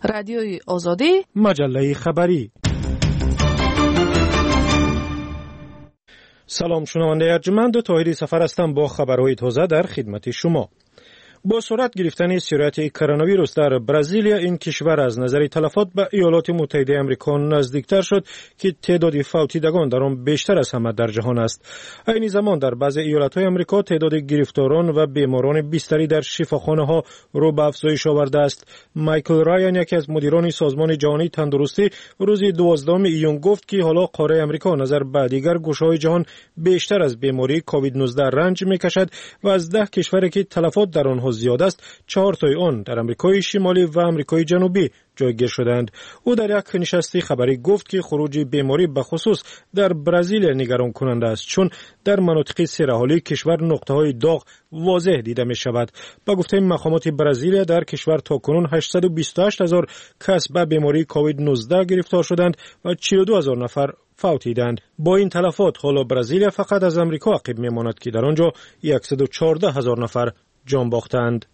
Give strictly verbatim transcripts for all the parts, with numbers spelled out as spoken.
رادیوی آزادی، مجله خبری. سلام شنونده ارجمند، طاهری سفر هستم با خبرهای تازه در خدمت شما. با صورت گرفتن سرایت کرونا ویروس در برزیل، این کشور از نظر تلفات به ایالات متحده آمریکا نزدیکتر شد که تعداد فوتیدگان در آن بیشتر از همه در جهان است. این زمان در بعضی ایالت‌های آمریکا تعداد گرفتاران و بیماران بیستری در شفاخانه‌ها رو به افزایش آورده است. مایکل رایان، یکی از مدیران سازمان جهانی تندرستی، روز دوازدهم ایون گفت که حالا قاره آمریکا نظر به دیگر گوشه‌های جهان بیشتر از بیماری کووید نوزده رنج می‌کشد و از ده کشوری که تلفات در آنها زیاد است، چهار تای آن در آمریکای شمالی و آمریکای جنوبی جایگیر شدند. او در یک نشست خبری گفت که خروج بیماری به خصوص در برزیل نگران کننده است، چون در مناطق سرحالی کشور نقطه‌های داغ واضح دیده می شود. با گفته مقامات برزیل، در کشور تاکنون هشتصد و بیست و هشت هزار کس به بیماری کووید نوزده گرفتار شدند و چهل و دو هزار نفر فوتیدند. با این تلفات حالا برزیل فقط از آمریکا عقب می ماند که در آنجا صد و چهارده هزار نفر جان باختند.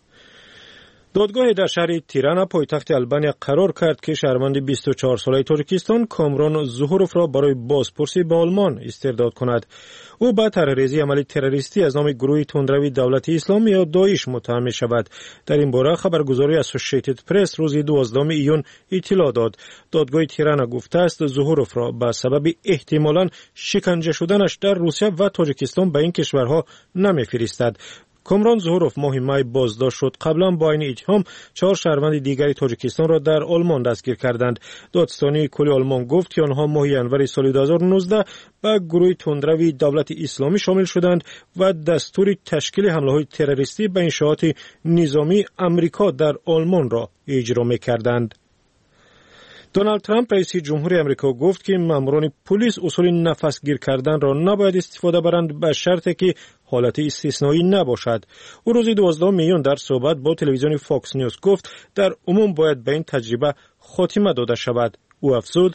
دادگاه در شهر تیرانا پایتخت آلبانیا قرار کرد که شهروند بیست و چهار ساله تاجیکستان کامران زهوروف را برای بازپرسی به آلمان استرداد کند. او به طرحریزی عمل تروریستی از نام گروه تندروی دولت اسلامی یا داعش متهم می شود. در این باره خبرگزاری اسوسییتد پرس روز دوازدهم ایون اطلاع داد. دادگاه تیرانا گفته است زهوروف را به سبب احتمالاً شکنجه شدنش در روسیه و تاجیکستان به این کشورها نمی‌فرستد. کامران زهوروف ماه می بازداشت شد. قبلا با این اتهام چهار شهروند دیگری تاجیکستان را در آلمان دستگیر کردند. دادستانی کل آلمان گفت که آنها ماه ژانویه سال دو هزار و نوزده به گروه تندروی دولت اسلامی شامل شدند و دستور تشکیل حمله‌های تروریستی به انشاءات نظامی آمریکا در آلمان را اجرا می‌کردند. دونالد ترامپ رئیس جمهوری آمریکا گفت که ماموران پلیس اصول نفسگیر کردن را نباید استفاده برند به شرطی که حالت استثنایی نباشد. او روز دوازدهم ایون در صحبت با تلویزیون فاکس نیوز گفت در عموم باید به این تجربه خاتمه داده شود. او افزود: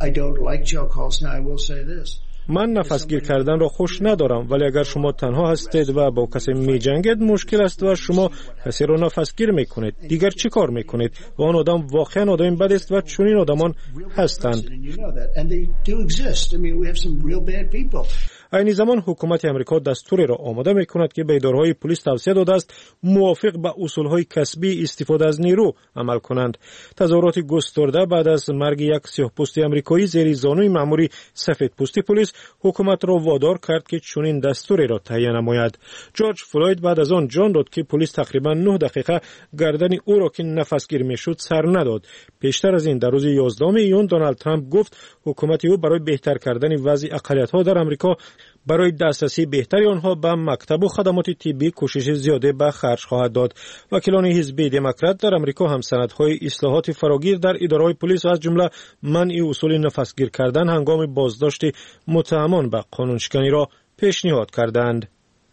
من نفسگیر کردن را خوش ندارم، ولی اگر شما تنها هستید و با کسی می جنگید مشکل است و شما کسی را نفسگیر می کنید، دیگر چی کار می کنید؟ و آن آدم واقعا آدم بد است و چنین آدمان هستند. این زمان حکومت آمریکا دستوری را آماده می کند که به اداره‌های پلیس توصیه داده است موافق به اصولهای کسبی استفاده از نیرو عمل کنند. تظاهرات گسترده بعد از مرگ یک سیاه‌پوست آمریکایی زیر زانوی مأموری سفیدپوستی پلیس حکومت را وادار کرد که چنین دستوری را تهیه نماید. جورج فلوید بعد از آن جان داد که پلیس تقریبا نه دقیقه گردن او را که نفسگیر میشد سر نداد. پیشتر از این در روز یازدهم ایون دونالد ترامپ گفت حکومت او برای بهتر کردن وضع اقلیت‌ها در آمریکا برای دسترسی بهتری آنها به مکتب و خدمات طبی کوشش زیاده به خرج خواهد داد. وکیلان حزب دموکرات در آمریکا هم سندهای اصلاحات فراگیر در اداره‌های پلیس و از جمله منع اصول نفسگیر کردن هنگام بازداشت متهمان به قانونشکنی را پیشنهاد کردند.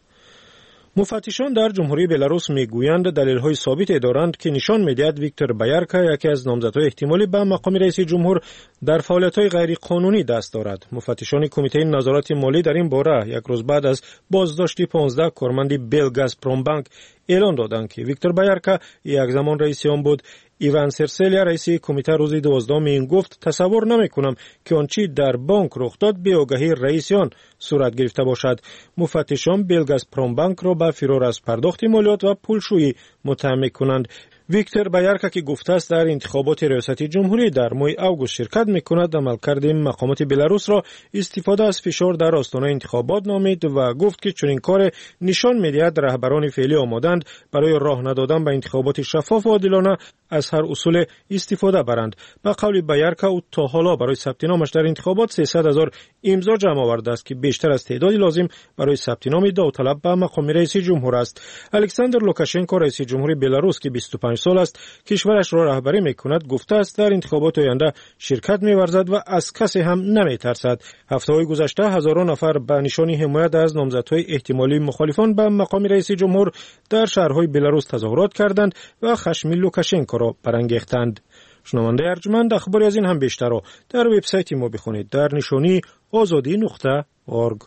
مفتشان در جمهوری بلاروس میگویند دلیل‌های ثابت دارند که نشان می‌دهد ویکتور بایارکا، یکی از نامزدهای احتمالی به مقام رئیس جمهور، در فعالیت‌های غیر قانونی دست دارد. مفتشان کمیته نظارت مالی در این باره یک روز بعد از بازداشت پانزده کارمند بلگازپروم بانک اعلان دادند که ویکتور بایارکا یک زمان رئیس آن بود. ایوان سرسلیا رئیس کمیته روز دوازدهم این گفت تصور نمی کنم که آنچه در بانک رخ داد به آگاهی رئیس آن صورت گرفته باشد. مفتشان بلگازپروم بانک را به فرار از پرداخت مالیات و پولشویی متهم می کنند. ویکتور بایارکا که گفته است در انتخابات ریاستی جمهوری در ماه اوگوست شرکت می‌کند، عملکرد مقامات بلاروس را استفاده از فشار در آستانه انتخابات نامید و گفت که چنین کار نشان می‌دهد رهبران فعلی آمادند برای راه ندادن به انتخابات شفاف و عادلانه از هر اصول استفاده برند. به قول بایارکا او تا حالا برای ثبت نامش در انتخابات سیصد هزار امضا جمع آورده است که بیشتر از تعداد لازم برای ثبت نام داوطلب به مقام رئیس جمهور است. الکساندر لوکاشنکو رئیس جمهوری بلاروس که بیست و پنج سال است کشورش را رهبری میکند گفته است در انتخابات آینده شرکت می‌ورزد و از کسی هم نمی‌ترسد. هفته‌های گذشته هزاران نفر به نشان حمایت از نامزدهای احتمالی مخالفان به مقام رئیس جمهور در شهرهای بلاروس تظاهرات کردند و خشم لوکاشنکو را برانگیختند. شنونده ارجمند، اخباری از این هم بیشتر رو در وبسایت ما بخونید در نشانی آزادی نقطه اورگ.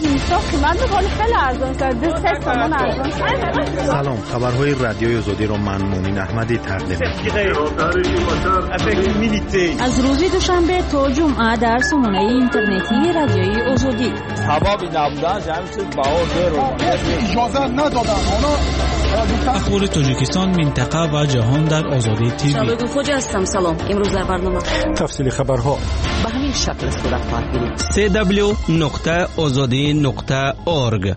سلام، خبرهای رادیوی آزادی رو من مومن احمدی تقدیم می‌کنم. از روز دوشنبه تا جمعه در سامانه اینترنتی رادیوی آزادی. اجازه ندادن اخبار تاجیکستان، منطقه و جهان در آزادی تیوی. شبکه خوج هستم. سلام. امروز در برنامه تفصیل خبرها به همین شکل صورت خواهد گرفت. سی دبلیو نقطه آزادی نقطه اورگ.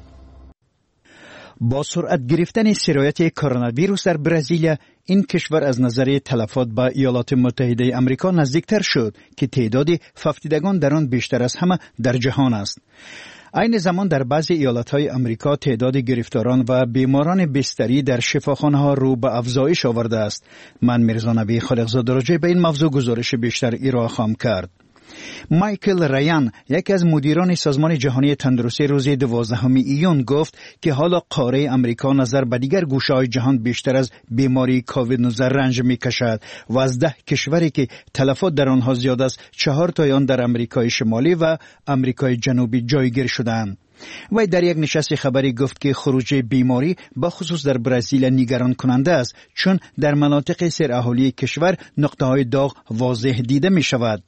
با سرعت گرفتن سرایت کرونا ویروس در برزیل، این کشور از نظر تلفات به ایالات متحده آمریکا نزدیکتر شد که تعداد ففتیدگان در آن بیشتر از همه در جهان است. این زمان در بعضی ایالت‌های آمریکا تعداد گرفتاران و بیماران بستری در شفاخانه‌ها رو به افزایش آورده است. من میرزا نبی خالقزاده راجع به این موضوع گزارش بیشتر ارائه خواهم کرد. مایکل رایان، یکی از مدیران سازمان جهانی تندرستی، روز دوازدهم ایون گفت که حالا قاره آمریکا نظر به دیگر گوشه‌های جهان بیشتر از بیماری کووید نوزده رنج می‌کشد و از ده کشوری که تلفات در آنها زیاد است، چهار تای آن در آمریکای شمالی و آمریکای جنوبی جایگیر شدند. وی در یک نشست خبری گفت که خروج بیماری با خصوص در برزیل نگران کننده است، چون در مناطق سراحالی کشور نقطه‌های داغ واضح دیده می‌شود.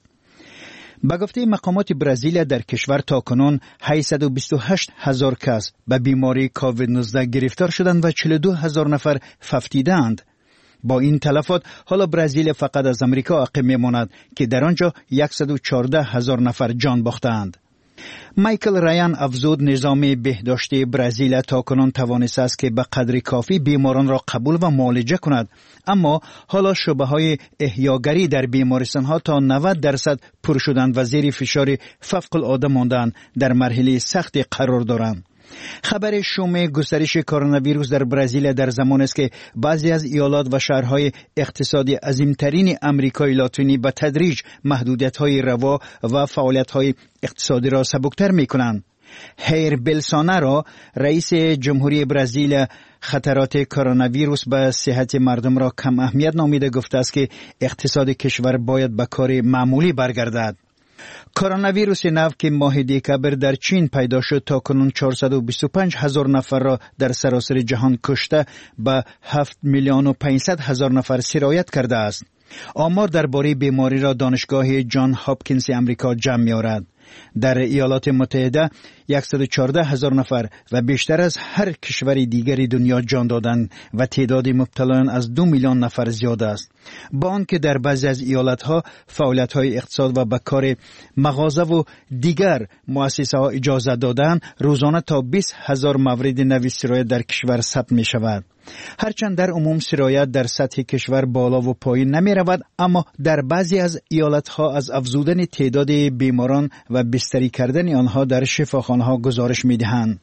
با گفته مقامات برزیل، در کشور تاکنون هشتصد و بیست و هشت هزار کس به بیماری کووید نوزده گرفتار شدند و چهل و دو هزار نفر ففتیدند. با این تلفات حالا برزیل فقط از آمریکا عقب میماند که در آنجا صد و چهارده هزار نفر جان باختند. مایکل رایان افزود نظام بهداشتی برزیل تاکنون توانسته است که به قدر کافی بیماران را قبول و معالجه کند، اما حالا شبهه‌های احیاگری در بیمارستان‌ها تا نود درصد پر شدند و زیر فشار فوق العاده ماندن در مرحله سختی قرار دارند. خبر شوم گسترش کرونا ویروس در برزیل در زمان است که بعضی از ایالات و شهرهای اقتصادی عظیمترین آمریکای لاتینی به تدریج محدودیت‌های روا و فعالیت‌های اقتصادی را سبکتر می‌کنند. هیر بلسونارو، رئیس جمهوری برزیل، خطرات کرونا ویروس به صحت مردم را کم اهمیت نامیده گفته است که اقتصاد کشور باید به کار معمولی برگردد. کرونا ویروس نو که ماه دکبر در چین پیدا شد تاکنون چهارصد و بیست و پنج هزار نفر را در سراسر جهان کشته به هفت میلیون و پانصد هزار نفر سرایت کرده است. آمار درباره بیماری را دانشگاه جان هاپکینز آمریکا جمع می‌آورد. در ایالات متحده صد و چهارده هزار نفر و بیشتر از هر کشور دیگری دنیا جان دادند و تعداد مبتلایان از دو میلیون نفر زیاد است. با آنکه در بعضی از ایالتها فعالیت‌های اقتصاد و بکار مغازه و دیگر مؤسسه‌ها اجازه دادند، روزانه تا بیست هزار مورد نوی سرایت در کشور ثبت می‌شود. هرچند در عموم سرایت در سطح کشور بالا و پایین نمی رود، اما در بعضی از ایالتها از افزودن تعداد بیماران و بستری کردن آنها در شفاخانه‌ها گزارش می دهند.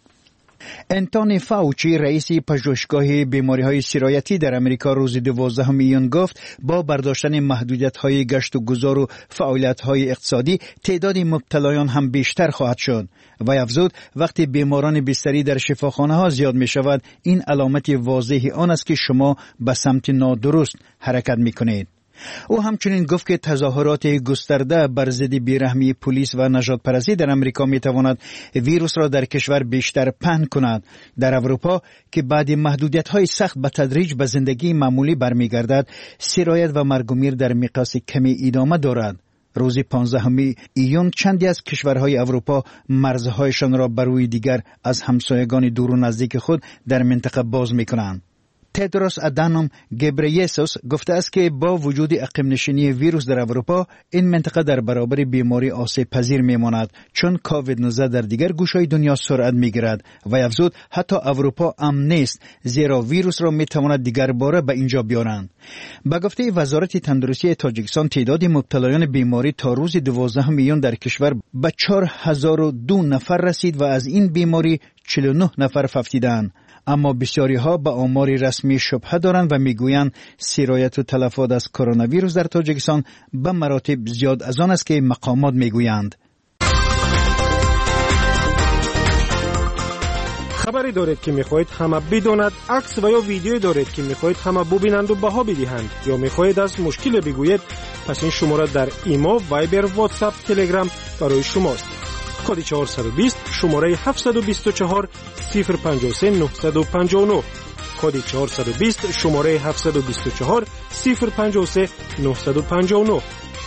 انتونی فاوچی، رئیس پژوهشگاه بیماری‌های سرایتی در امریکا، روز دوازدهم ایون گفت با برداشتن محدودیت‌های گشت و گذار و فعالیت‌های اقتصادی تعداد مبتلایان هم بیشتر خواهد شد. و افزود وقتی بیماران بستری در شفاخانه‌ها زیاد می‌شود، این علامت واضحی آن است که شما به سمت نادرست حرکت می‌کنید. او همچنین گفت که تظاهرات گسترده بر ضد بیرحمی پلیس و نژادپرستی در امریکا می‌تواند ویروس را در کشور بیشتر پهن کند. در اروپا که بعد محدودیت‌های سخت به تدریج به زندگی معمولی برمیگردد، سرایت و مرگ و میر در مقیاس کمی ادامه دارد. روز پانزدهم ایون چندی از کشورهای اروپا مرزهایشان را بر روی دیگر از همسایگان دور و نزدیک خود در منطقه باز می‌کنند. تدروس ادانوم گبریسوس گفته است که با وجود اقیم نشینی ویروس در اروپا، این منطقه در برابر بیماری آسیب پذیر میماند، چون کووید نوزده در دیگر گوشه‌های دنیا سرعت میگیرد. و افزود حتی اروپا امن نیست، زیرا ویروس را میتواند دیگر باره به اینجا بیارند. با گفته وزارت تندرستی تاجیکستان، تعداد مبتلایان بیماری تا روز دوازدهم ایون در کشور به چهار هزار و دو نفر رسید و از این بیماری چهل و نه نفر ففتیدند. اما بسیاری ها به آمار رسمی شبهه دارند و میگویند سرایت و تلفات از کرونا ویروس در تاجیکستان به مراتب زیاد از آن است که مقامات میگویند. خبری دارید که میخواهید همه بداند، عکس و یا ویدیویی دارید که میخواهید همه ببینند و بها بدهند، یا میخواهید از مشکل بگویید، پس این شماره در ایمو، وایبر، واتساپ، تلگرام برای شماست. کد چهارصد و بیست شماره هفتصد و بیست و چهار صفر پنجاه و سه نهصد و پنجاه و نه. کد چهارصد و بیست شماره هفتصد و بیست و چهار صفر پنجاه و سه نهصد و پنجاه و نه.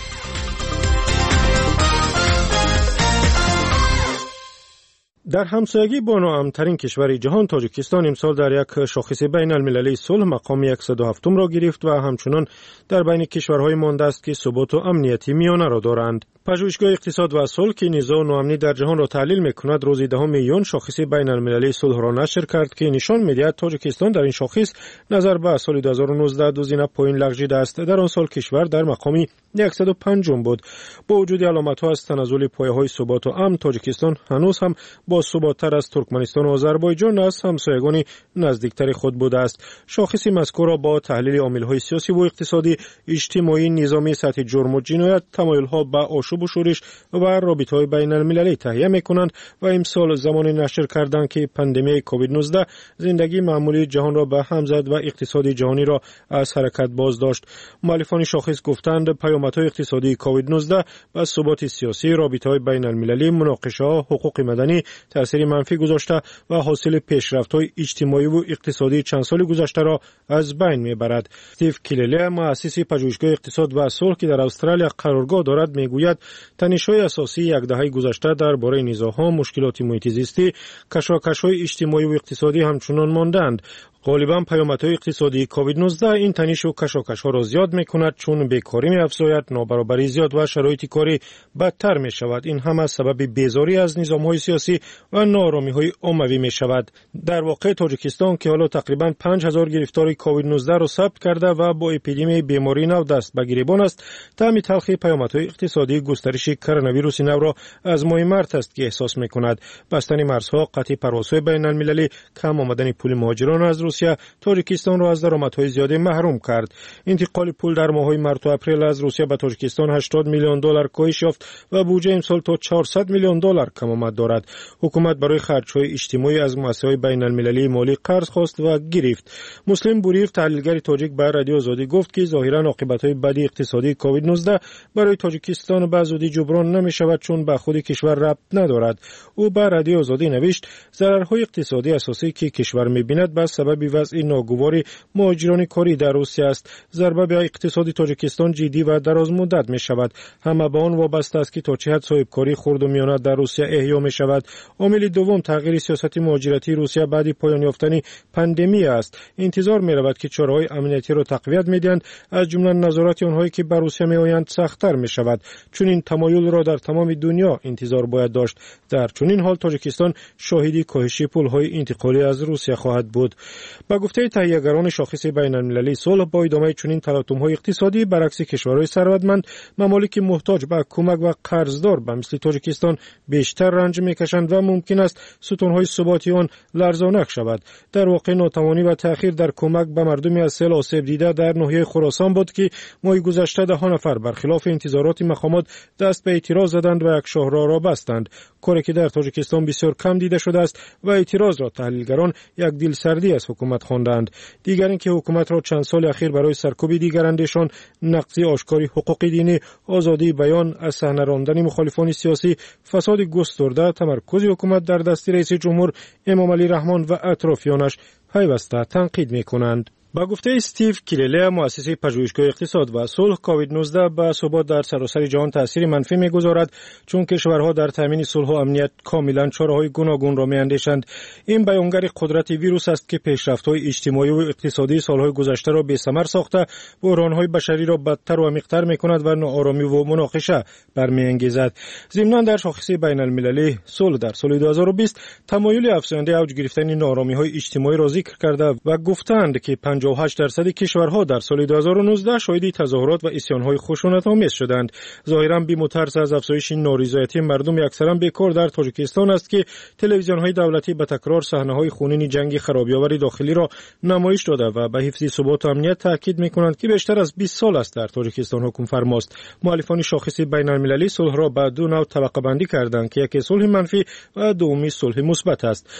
در همسایگی با ناامن‌ترین کشور جهان تاجیکستان امسال در یک شاخص بین المللی صلح مقام صد و هفت را گرفت و همچنان در بین کشورهای مانده است که ثبات و امنیتی میانه را دارند. پژوهشگاه اقتصاد و صلح که نزاع و ناامنی در جهان را تحلیل می‌کند روز دهم ژوئن شاخص بین المللی صلح را نشر کرد که نشان می‌دهد تاجیکستان در این شاخص نظر به سال دو هزار و نوزده دو زینه پایین لغزیده است. در آن سال کشور در مقام صد و پنج بود. با وجود علامت‌ها از تنزل پایه‌های ثبات و امن، تاجیکستان هنوز هم با ثبات‌تر از ترکمنستان و آذربایجان از همسایگان نزدیکتر خود بوده است. شاخص مذکور را با تحلیل عامل‌های سیاسی و اقتصادی، اجتماعی، نظامی، سطح جرم و جنایت، تمایل‌ها به آشوب و شورش و رابطه‌های بین المللی تهیه می‌کنند و امسال زمانی نشر کردند که پاندمی کووید نوزده زندگی معمولی جهان را به هم زد و اقتصاد جهانی را از حرکت باز داشت. مؤلفان شاخص گفتند پیامدهای اقتصادی کووید نوزده و ثبات سیاسی، رابطه‌های بین المللی، مناقشه‌ها، حقوق مدنی تأثیر منفی گذاشته و حاصل پیشرفت‌های اجتماعی و اقتصادی چند سال گذشته را از بین می‌برد. استیو کیلله، مؤسس پژوهشگاه اقتصاد و صلح که در استرالیا قرارگاه دارد، میگوید تنش‌های اساسی یک دهه گذشته درباره نزاع‌ها، مشکلات محیط زیستی، کشاکش‌های اجتماعی و اقتصادی همچنان ماندند. غالباً پیامدهای اقتصادی کووید نوزده این تنش و کشاکش‌ها را زیاد می‌کند، چون بیکاری می‌افزاید، نابرابری زیاد و شرایط کاری بدتر می‌شود. این هم از سبب بیزاری از نظام‌های سیاسی و ناآرامی‌های عمومی می‌شود. در واقع تاجیکستان که حالا تقریباً پنج هزار گرفتار کووید نوزده را ثبت کرده و با اپیدمی بیماری نو دست به گریبان است، طعم تلخ پیامدهای اقتصادی گسترش کرونا ویروس نو را از ماه مارس است که احساس می‌کند. بستن مرزها، قطع پروازهای بین‌المللی، کم آمدن پول مهاجران از روسیه تاجیکستان را از درآمدهای زیاد محروم کرد. انتقال پول در ماه‌های مارس و اپریل از روسیه به تاجیکستان هشتاد میلیون دلار کاهش یافت و بودجه امسال تا چهارصد میلیون دلار کم آمد دارد. حکومت برای خرج‌های اجتماعی از مؤسسه‌های بین‌المللی مالی قرض خواست و گرفت. مسلم بوریف، تحلیلگر تاجیک، به رادیو آزادی گفت که ظاهراً عاقبت‌های بدی اقتصادی کووید نوزده برای تاجیکستان به زودی جبران نمی‌شود، چون به خود کشور ربط ندارد. او به رادیو آزادی نوشت ضررهای اقتصادی اساسی که کشور می‌بیند به سبب وضع ناگوار مهاجران کاری در روسیه است. ضربه به اقتصاد تاجیکستان جدی و دراز مدت می شود. همه به آن وابسته است که تا چه حد صاحبکاری خرد و میانه در روسیه احیا می شود. عامل دوم تغییر سیاست مهاجرتی روسیه بعد پایان یافتن پاندمی است. انتظار می رود که چاره‌های امنیتی را تقویت می‌دهند، از جمله نظارت آنهایی که به روسیه میآیند سخت‌تر می شود. چون این تمایل را در تمام دنیا انتظار باید داشت. در چنین حال تاجیکستان شاهدی کاهش پول‌های انتقالی از روسیه خواهد بود. با گفته تهیه‌گران شاخص بین‌المللی صلح، با ادامه چنین تلاطم‌های اقتصادی برعکس کشورهای ثروتمند، ممالک محتاج به کمک و قرضدار به مثل تاجیکستان بیشتر رنج می‌کشند و ممکن است ستون‌های ثباتی آن لرزانک شود. در واقع ناتوانی و تأخیر در کمک به مردمی از سیل آسیب دیده در ناحیه خراسان بود که ماه گذشته ده نفر برخلاف انتظارات مقامات دست به اعتراض زدند و یک شاهراه را بستند، کاری که در تاجیکستان بسیار کم دیده شده است و اعتراض را تحلیلگران یک دلسردی از حکومت خواندند. دیگر اینکه حکومت را چند سال اخیر برای سرکوب دیگر اندیشان، نقض آشکار حقوق دینی، آزادی بیان، از صحنه راندن مخالفان سیاسی، فساد گسترده، تمرکز حکومت در دست رئیس جمهور امام علی رحمان و اطرافیانش پیوسته تنقید می‌کنند. با گفته استیو کیلله، مؤسس پژوهشگاه اقتصاد و صلح، کووید نوزده به ثبات در سراسر جهان تاثیر منفی می‌گذارد، چون کشورها در تامین صلح و امنیت کاملا چاره‌های گوناگون را می‌اندیشند. این بیانگر قدرت ویروس است که پیشرفت‌های اجتماعی و اقتصادی سال‌های گذشته را بی‌ثمر ساخته، بحران‌های بشری را بدتر و عمیق‌تر می‌کند و ناآرامی و مناقشه برمی‌انگیزد. ضمناً در شاخص بین‌المللی صلح در سال دو هزار و بیست تمایل افزاینده اوج گرفتن ناآرامی‌های اجتماعی را ذکر کرده و گفتند که پنجاه و هشت درصد کشورها در سال دو هزار و نوزده شاهد تظاهرات و عصیان‌های خشونت‌آمیز شدند. ظاهراً بی‌مترس از افزایش نارضایتی مردم اکثراً بیکار در تاجیکستان است که تلویزیون‌های دولتی به تکرار صحنه‌های خونین جنگ خرابی‌آور داخلی را نمایش داده و به حفظ ثبات و امنیت تاکید می‌کنند که بیشتر از بیست سال است در تاجیکستان حکم فرماست. مؤلفان شاخص بین‌المللی صلح را به دو نوع طبقه بندی کردند که یکی صلح منفی و دومی صلح مثبت است.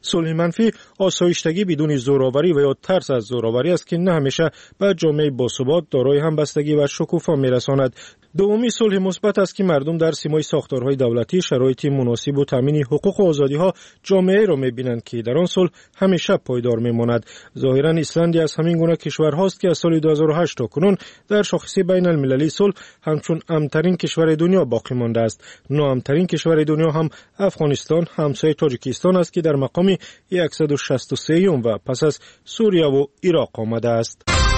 صلح منفی آسایشتگی بدون زورآوری و یا ترس از زورآوری است که نه همیشه به جامعه باثبات دارای همبستگی و شکوفا میرساند. دومی صلح مثبت است که مردم در سیمای ساختارهای دولتی شرایط مناسب و تامین حقوق و آزادی‌ها جامعه را می‌بینند که در آن صلح همیشه پایدار می‌ماند. ظاهراً ایسلند از همین گونه کشورهاست که از سال دو هزار و هشت تا کنون در شاخصه بین المللی صلح همچون امن‌ترین کشور دنیا باقی مانده است. نوام‌ترین کشور دنیا هم افغانستان همسایه تاجیکستان است که در مقام صد و شصت و سه و پس از سوریه و عراق آمده است.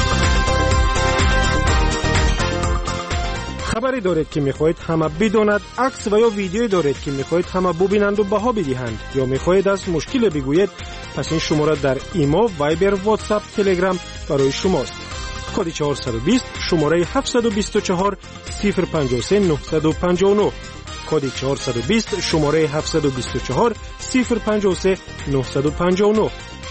خبری دارید که میخواهید همه بداند، عکس و یا ویدیویی دارید که میخواهید همه ببینند و بها بدهند، یا میخواهید از مشکل بگویید، پس این شماره در ایما، وایبر، واتساپ، تلگرام برای شماست. کد چهارصد و بیست شماره هفتصد و بیست و چهار صفر پنجاه و سه نهصد و پنجاه و نه. کد چهارصد و بیست شماره هفتصد و بیست و چهار صفر پنجاه و سه نهصد و پنجاه و نه.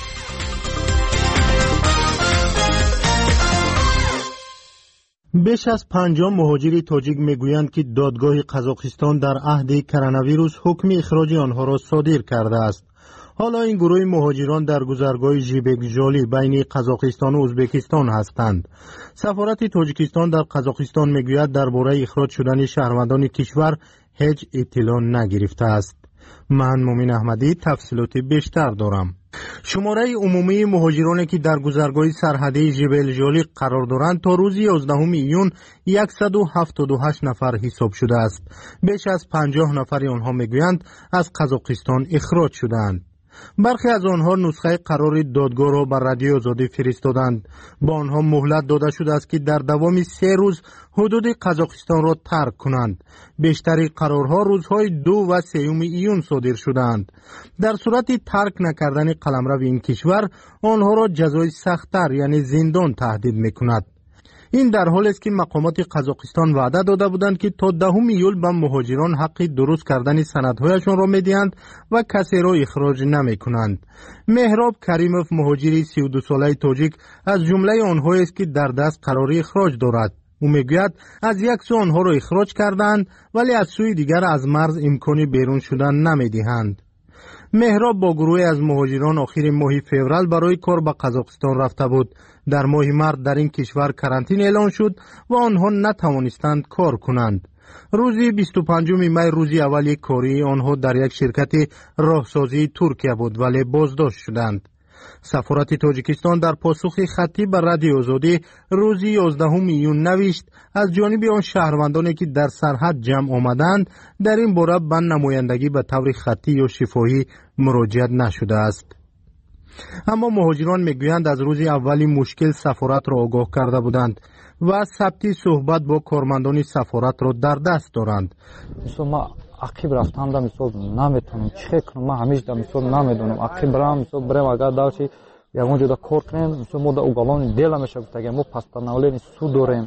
بیش از پنجاه مهاجر تاجیک میگویند که دادگاه قزاقستان در عهد کرونا ویروس حکم اخراج آنها را صادر کرده است. حالا این گروه مهاجران در گذرگاه ژیبکژالی بین قزاقستان و ازبکستان هستند. سفارت تاجیکستان در قزاقستان میگوید درباره اخراج شدن شهروندان کشور هیچ اطلاع نگرفته است. من مومن احمدی تفصیلات بیشتر دارم. شماره عمومی مهاجرانی که در گذرگاه سرحدی ژیبکژالی قرار دارند تا روز یازدهم ایون صد و هفتاد و هشت نفر حساب شده است. بیش از پنجاه نفر آنها میگویند از قزاقستان اخراج شدند. برخی از آنها نسخه قرار دادگاه را بر رادیو آزادی فرستادند. با آنها مهلت داده شده است که در دوام سه روز حدود قزاقستان را ترک کنند. بیشتر قرارها روزهای دو و سوم ایون صادر شدند. در صورت ترک نکردن قلمرو این کشور آنها را جزای سخت‌تر یعنی زندان تهدید میکند. این در حالی است که مقامات قزاقستان وعده داده بودند که تا دهم ایول به مهاجران حق درست کردن سندهایشان را میدهند و کسی را اخراج نمیکنند. مهراب کریموف مهاجری سی و دو ساله تاجیک از جمله آنهایی است که در دست قرار اخراج دارد. او میگوید از یک سو آنها را اخراج کردند ولی از سوی دیگر از مرز امکانی بیرون شدن نمیدهند. مهراب با گروه از مهاجران آخر ماه فوریه برای کار به قزاقستان رفته بود. در ماه مارس در این کشور کرانتین اعلان شد و آنها نتوانستند کار کنند. روز بیست و پنجم می روزی اولی کاری آنها در یک شرکت راهسازی ترکیه بود ولی بازداشت شدند. سفارت تاجیکستان در پاسخ خطی به رادیو آزادی روز یازدهم ایون نوشت از جانب آن شهروندانی که در سرحد جمع آمدند در این باره به نمایندگی به طور خطی یا شفاهی مراجعه نشده است. اما مهاجران میگویند از روز اولی مشکل سفارت را آگاه کرده بودند و ثبت صحبت با کارمندان سفارت را در دست دارند. ما عقیب رفتم دا مثال نمیتونم چه کنم، من همیشه دا مثال نمیدونم عقیب برم مثال برم اگر داشتی یکون جدا کار کنیم مثال ما دا اوگالان دیل میشه بتگه ما پستانولین سو داریم.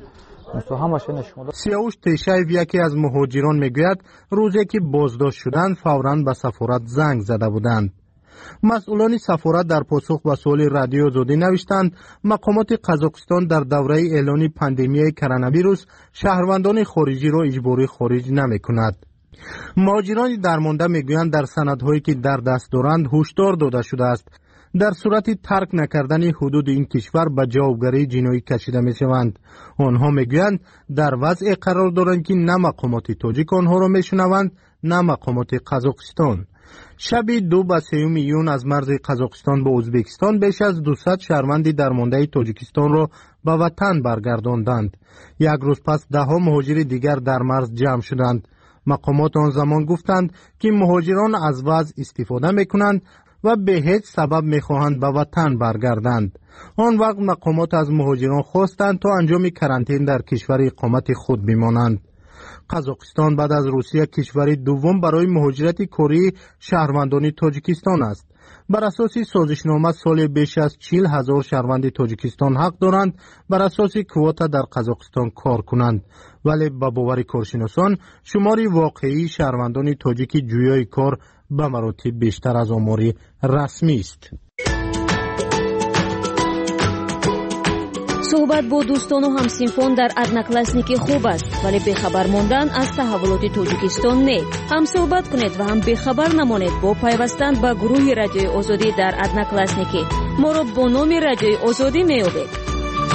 سیاوش تیشایف یکی از مهاجران میگوید روزی که بازداشت شدند فوراً به سفارت زنگ زده بودند. مسئولان سفارت در پاسخ به سوال رادیو آزادی نوشتند مقامات قزاقستان در دوره اعلان پاندمی کرونا ویروس شهروندان خارجی را اجباری خارج نمی کند. مهاجران درمانده میگویند در سندهایی که در دست دارند هشدار داده شده است در صورت ترک نکردن حدود این کشور به جوابگری جنایی کشیده می شوند. آنها میگویند در وضع قرار دارند که نه مقامات تاجیک آنها را میشنوند نه مقامات قزاقستان. شب دو و سوم ایون از مرز قزاقستان به ازبکستان بیش از دویست شهروند درمانده تاجیکستان را به وطن برگرداندند. یک روز پس ده ها مهاجر دیگر در مرز جمع شدند. مقامات آن زمان گفتند که مهاجران از وضع استفاده میکنند و به هیچ سبب میخواهند به وطن برگردند. آن وقت مقامات از مهاجران خواستند تا انجام کرانتین در کشور اقامت خود بمانند. قزاقستان بعد از روسیه کشور دوم برای مهاجرت کاری شهروندان تاجیکستان است. بر اساس سازشنامه سال بیش از چهل هزار شهروند تاجیکستان حق دارند بر اساس کوتا در قزاقستان کار کنند، ولی با باور کارشناسان شمار واقعی شهروندان تاجیک جویای کار به مراتب بیشتر از آمار رسمی است. صحبت با دوستان و همسینفان در ادناکلاسنیکی خوب است، ولی بخبر ماندن از تحولات تاجیکستان نه. هم صحبت کنید و هم بخبر نمانید با پیوستن به گروه رادیوی آزادی در ادناکلاسنیکی. ما را با نام رادیوی آزادی میابید.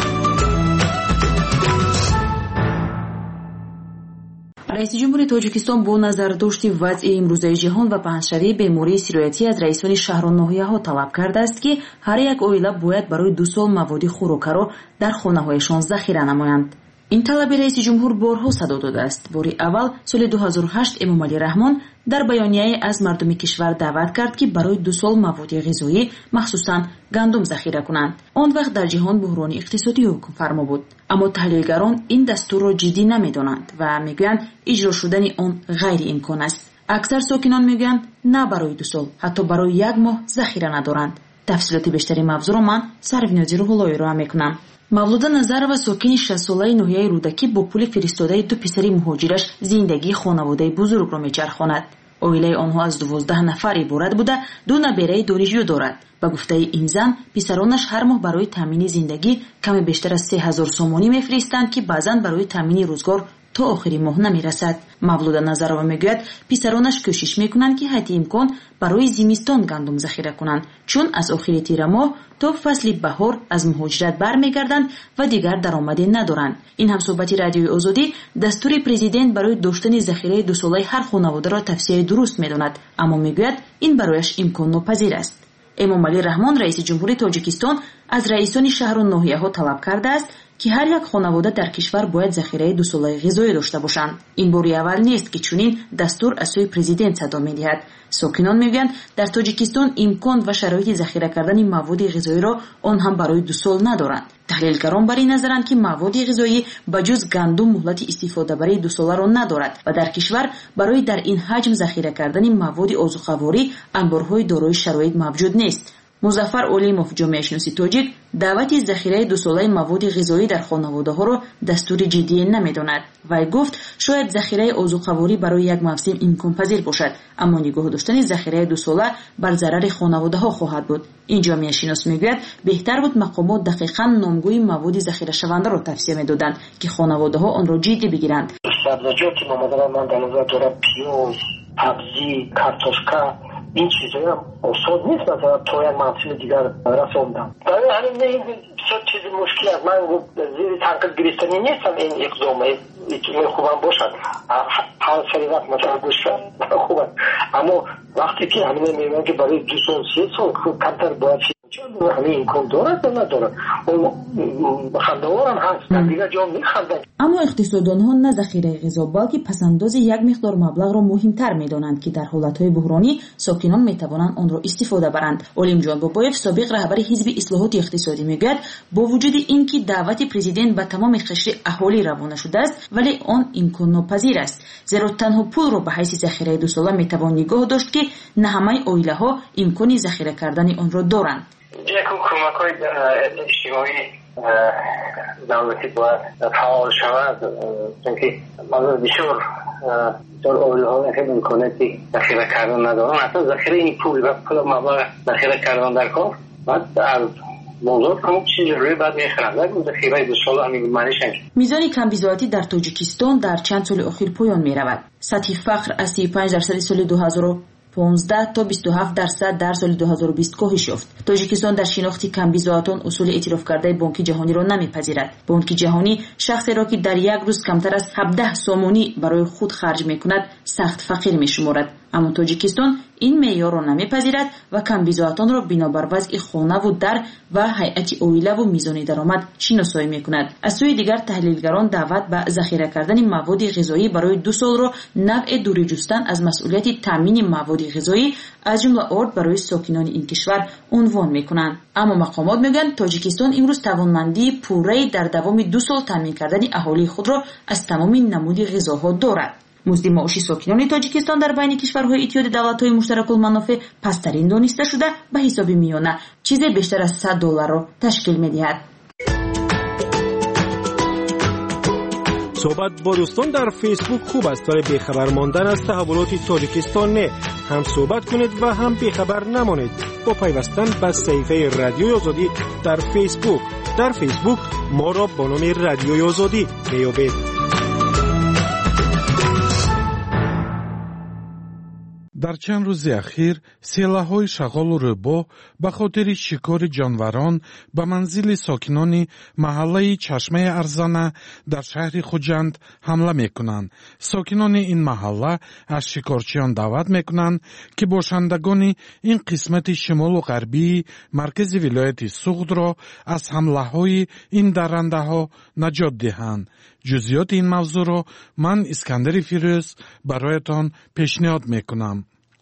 رئیس جمهور تاجیکستان با نظرداشت وضع امروزه جهان و پهنشوی بیماری سیرایتی از رئیسان شهر و ناحیه‌ها طلب کرده است که هر یک عائله باید برای دو سال مواد خوراکه را در خانه‌هایشان ذخیره نمایند. این طلب رئیس جمهور بارها صدا داده است. باری اول سال دو هزار و هشت امامعلی رحمان در بیانیه از مردم کشور دعوت کرد که برای دو سال مواد غذایی مخصوصاً گندم ذخیره کنند. آن وقت در جهان بحران اقتصادی حکم فرما بود، اما تحلیلگران این دستور را جدی نمی‌دانند و میگویند اجرا شدن آن غیر امکان است. اکثر ساکنان میگویند نه برای دو سال، حتی برای یک ماه ذخیره ندارند. تفصیلات بیشتری موضوع را من سروینازی روح‌اللهی را میکنم. مولوده نظرова ساکن شصت ساله ناحیه رودکی با پول فرستاده دو پسر مهاجرش زندگی خانواده بزرگ را میچرخاند. عائله آنها از دوازده نفر عبارت بوده، دو نبیره دانشجو دارد. به گفته این زن، پسرانش هر ماه برای تامین زندگی کمی بیشتر از سه هزار سومانی میفرستند که بعضاً برای تامین روزگار تا آخری ماه نمیرسد. مولوده نظرова میگوید پسرانش کوشش میکنند که حتی امکان برای زمستان گندم ذخیره کنند، چون از آخر تیر ماه تا فصل بهار از مهاجرت برمیگردند و دیگر درآمدی ندارند. این هم صحبت رادیوی آزادی دستور پرزیدنت برای داشتن ذخیره دو ساله هر خانواده را تفسیر درست میداند، اما میگوید این برایش امکان ناپذیر است. امامعلی رحمان رئیس جمهور تاجیکستان از رئیسان شهر و ناحیه‌ها طلب کرده است که هر یک خانواده در کشور باید ذخیره دو ساله غذایی داشته باشند. این باری اول نیست که چنین دستور از سوی پرزیدنت صدا می‌دهد. ساکنان میگویند در تاجیکستان امکان و شرایط ذخیره کردن مواد غذایی را آن هم برای دو سال ندارند. تحلیلگران بر این نظرند که مواد غذایی بجز گندم مهلت استفاده برای دو ساله را ندارد و در کشور برای در این حجم ذخیره کردن مواد آذوقه‌واری انبارهای دارای شرایط موجود نیست. مظفر اولیموف جامعه شناسی تاجیک دعوت ذخیره دو ساله مواد غذایی در خانواده‌ها را دستور جدی نمی‌داند. وی گفت شاید ذخیره آذوقه‌واری برای یک موسم امکان پذیر باشد، اما نگاه داشتن ذخیره دو ساله بر ضرر خانواده‌ها خواهد بود. این جامعه شناس میگوید بهتر بود مقامات دقیقاً نامگوی مواد ذخیره شونده را توصیه می‌دادند که خانواده‌ها آن را جدی بگیرند. سبزیجاتی مامدارم من در نظر دارم پیاز، سبزی، کارتوشکا این چیزایی هم اصول نیست مثلا تو یک منطقه دیگر رسوندم. برای همین نه بسیار چیز مشکل است. من زیر تنقیل گرفتنی نیستم این اقدامه این خوبم باشد. هر سری وقت مثلا گوش خوبه، اما وقتی که همین میگن که برای دو سال سه سال کمتر باید چون همین امکان دارد و ندارد اون خندوار هم هست دیگر جا میخندن. اما اقتصاددانها نه ذخیره غذا بلکه پسنداز یک مقدار مبلغ را مهمتر میدانند که در حالتهای بحرانی ساکنان میتوانند آن را استفاده برند. علیم جان بابایف سابق رهبر حزب اصلاحات اقتصادی میگوید با وجود اینکه دعوت پرزیدنت به تمام قشر اهالی روانه شده است ولی آن امکان ناپذیر است، زیرا تنها پول را به حیث ذخیره دو ساله میتوان نگاه داشت که نه همه عائله ها امکان ذخیره کردن آن را دارند. یک کمک‌های اجتماعی دولتی باید فعال شود، چون که بسیار در عائله‌ها خیلی امکاناتی ذخیره کردن ندارن. اصلا ذخیره این پول و پول مبلغ ذخیره کردن در کار باید از موضوع کمک چیزی روی بعد میخرند ذخیره دو سال همین معنیشن. میزان کمبیزاتی در تاجیکستان در چند سال اخیر پایان میرود. سطح فقر از سی و پنج درصد سال دو هزار و پانزده تا بیست و هفت درصد در سال دو هزار و بیست کاهش یافت. تاجیکستان در شناخت کمبیزاتان اصول اعتراف کرده بانک جهانی را نمیپذیرد. بانک جهانی شخصی را که در یک روز کمتر از هفده سومانی برای خود خرج میکند سخت فقیر میشمارد. اما تاجیکستان این معیار را نمیپذیرد و کمبیزاتان را بنابر وضع خانه و در و هیئت عائله و میزان درآمد شناسایی میکند. از سوی دیگر تحلیلگران دعوت به ذخیره کردن مواد غذایی برای دو سال را نوع دوری جستن از مسئولیت تامین مواد غذایی از جمله آرد برای ساکنان این کشور عنوان میکنند. اما مقامات میگن تاجیکستان امروز توانمندی پوره در دوام دو سال تامین کردن اهالی خود را از تمام نمود غذاها دارد. مزد معاشی ساکنان تاجیکستان در بین کشورهای اتحاد دولت‌های مشترک المنافع پسترین دانسته شده به حساب میانه چیزی بیشتر از صد دلار را تشکیل می‌دهد. صحبت با دوستان در فیسبوک خوب است ولی بیخبر ماندن از تحولات تاجیکستان نه. هم صحبت کنید و هم بیخبر نمانید با پیوستن به صفحه رادیوی آزادی در فیسبوک. در فیسبوک ما را با نام رادیوی آزادی بیابید. дар чанд рӯзи ахир селаҳои шағолу рӯбо ба хотири шикори ҷонварон ба манзили сокинони маҳаллаи Чашмаи Арзана дар шаҳри Хуҷанд ҳамла мекунанд. сокинони ин маҳалла аз шикорчиён даъват мекунанд ки бошандагони ин қисмати шимолу ғарбии маркази вилояти Суғдро аз ҳамлаҳои ин даррандаҳо наҷот диҳанд. ҷузъиёти ин мавзӯъро ман Искандари Фирӯз бароятон пешниҳод мекунам.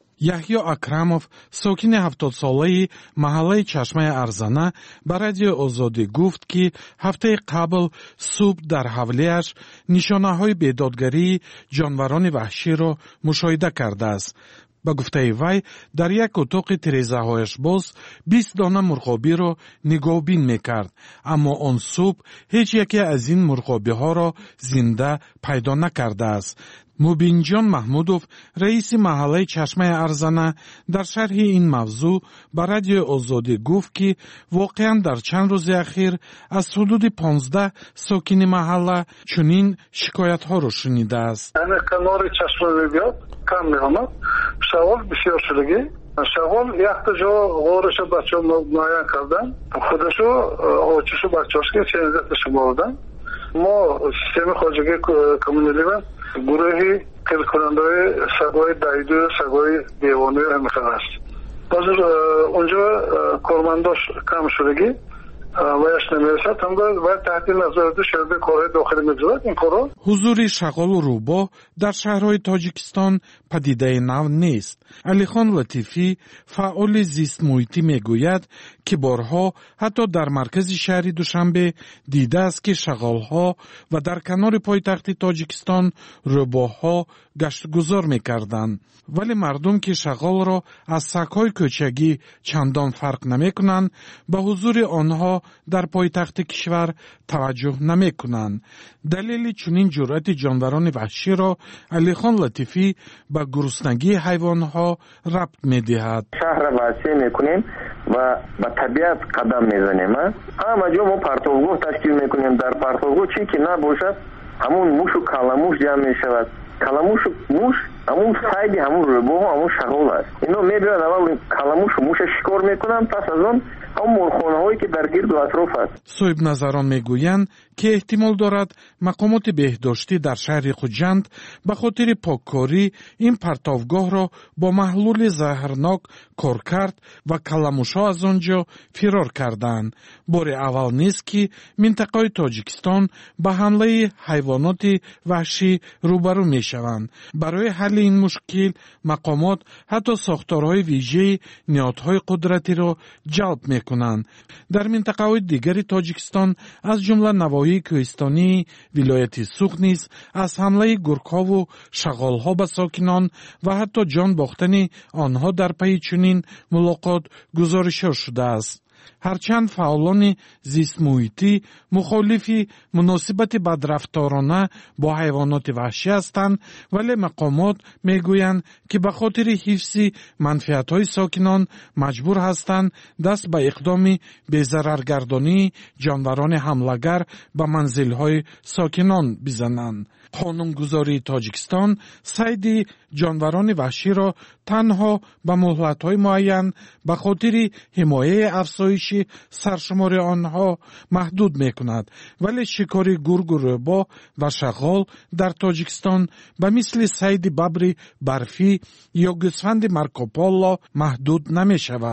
яҳё Акрамов, сокини ҳафтодсолаи маҳаллаи Чашмаи Арзана, ба радиои Озодӣ гуфт, ки ҳафтаи қабл субҳ дар ҳавлияш нишонаҳои бедодгарии ҷонварони ваҳширо мушоҳида кардааст. ба гуфтаи вай, дар як утоқи тирезаҳояш боз бист дона мурғобиро нигоҳбин мекард, аммо он субҳ ҳеҷ яке аз ин мурғобиҳоро зинда пайдо накардааст. Мубинҷон Маҳмудов, раиси маҳаллаи Чашмаи Арзана, дар шарҳи ин мавзӯъ ба радиои Озодӣ гуфт, ки воқеан дар чанд рӯзи ахир аз ҳудуди понздаҳ сокини маҳалла чунин шикоятҳоро шунидааст. канори Чашмаи биёд кам меомад. шағол бисёр шудагӣ. шағол якта ҷо ғорашо бачаҳо муайян кардан. худашо очишу бачаҳошки чензаташо бордан. мо системаи хоҷагии коммуналива гурӯҳи қилкунандаҳои сагои дайду, сагои девону ҳамиқа аст. ҳозир онҷо кормандош кам шудагӣ ваяш намерасад, ҳамда вай таҳти назорати шаҳри корҳои дохилӣ мегузарад ин корҳо. ҳузури шағолу рӯбо дар шаҳрҳои Тоҷикистон падидаи нав нест. Алихон Латифӣ, фаъоли зистмуҳитӣ, мегӯяд, ки борҳо ҳатто дар маркази шаҳри Душанбе дидааст, ки шағолҳо ва дар канори пойтахти Тоҷикистон рӯбоҳо гаштгузор мекарданд. вале мардум, ки шағолро аз сагҳои кӯчагӣ чандон фарқ намекунанд, ба ҳузури онҳо дар пойтахти кишвар таваҷҷӯҳ намекунанд. далели чунин ҷуръати ҷонварони ваҳширо Алихон Латифӣ ба гуруснагии ҳайвонҳо рабт медиҳад. шаҳрро васеъ мекунем ва ба табиат қадам мезанем. ҳама ҷо мо партовгоҳ ташкил мекунем. дар партовгоҳ чӣ ки набошад, ҳамун мушу каламуш ҷамъ мешавад. каламушу муш ҳамун сайди ҳамун рӯбоҳо, ҳамун шағол аст. ино мебиёд аввал каламушу муша шикор мекунанд, пас аз он ҳамун молхонаҳое ки дар гирду атроф аст. соҳибназарон мегӯянд, ки эҳтимол дорад мақомоти беҳдоштӣ дар шаҳри Хуҷанд ба хотири поккорӣ ин партовгоҳро бо маҳлули заҳрнок кор кард ва каламушҳо аз он ҷо фирор карданд. бори аввал нест, ки минтақаи Тоҷикистон ба ҳамлаи ҳайвоноти ваҳшӣ рӯбарӯ мешаванд. барои ҳалли ин мушкил мақомот ҳатто сохторҳои вижеи ниҳодҳои қудратиро ҷалб мекунанд. дар минтақаҳои дигари Тоҷикистон аз ҷумла навоҳии кӯҳистонии вилояти Суғд низ аз ҳамлаи гургҳову шағолҳо ба сокинон ва ҳатто ҷон бохтани онҳо дар пайи чунин мулоқот гузоришҳо шудааст. ҳарчанд фаъолони зистмуҳитӣ мухолифи муносибати бадрафторона бо ҳайвоноти ваҳшӣ ҳастанд, вале мақомот мегӯянд, ки ба хотири ҳифзи манфиатҳои сокинон маҷбур ҳастанд даст ба иқдоми безараргардонии ҷонварони ҳамлагар ба манзилҳои сокинон бизананд. қонунгузории Тоҷикистон сайди ҷонварони ваҳширо танҳо ба муҳлатҳои муайян ба хотири ҳимояи афзоиши саршумори онҳо маҳдуд мекунад, вале шикори гургу рӯбо ва шағол дар Тоҷикистон ба мисли сайди бабри барфӣ ё гӯсфанди Маркополо маҳдуд намешавад.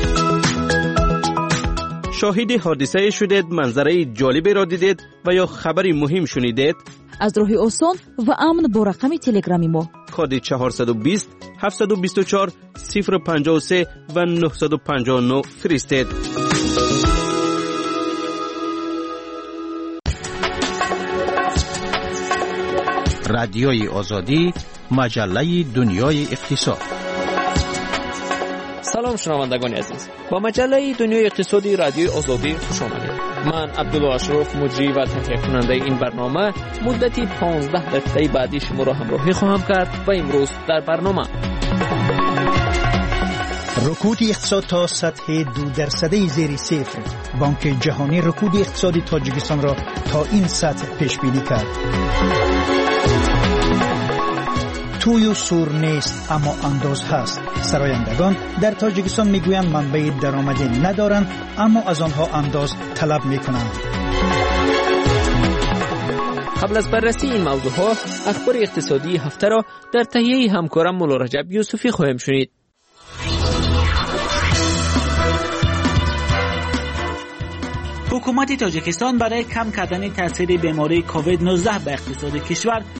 шоҳиди ҳодисае шудед, манзараи ҷолиберо дидед ва ё хабари муҳим шунидед? аз роҳи осон ва амн бо рақами телеграми мо коди чаҳорсаду бист ҳафтсаду бисту чор сифр панҷоҳу се ва нуҳсаду панҷоҳу нӯ фиристед. радиои озодӣ, маҷаллаи дунёи иқтисод. салом шунавандагони азиз, ба маҷаллаи дунёи иқтисоди радиои озодӣ хуш омадед. ман абдулло ашроф, муҷрӣ ва таҳқиқкунандаи ин барнома, муддати понздаҳ дақиқаи баъди шуморо ҳамроҳӣ хоҳам кард. ва имрӯз дар барнома رکود اقتصاد تا سطح دو درصدی زیر صفر. بانک جهانی رکود اقتصادی تاجیکستان را تا این سطح پیش بینی کرد. توی و سور نیست اما انداز هست. سرایندگان در تاجیکستان میگویند منبع درآمدی ندارند اما از آنها انداز طلب میکنند. قبل از بررسی این موضوعها اخبار اقتصادی هفته را در تهیه همکارم مولا رجب یوسفی خواهیم شنید. حکومت تاجیکستان برای کم کردن تاثیر بیماری کووید نوزده به اقتصاد کشور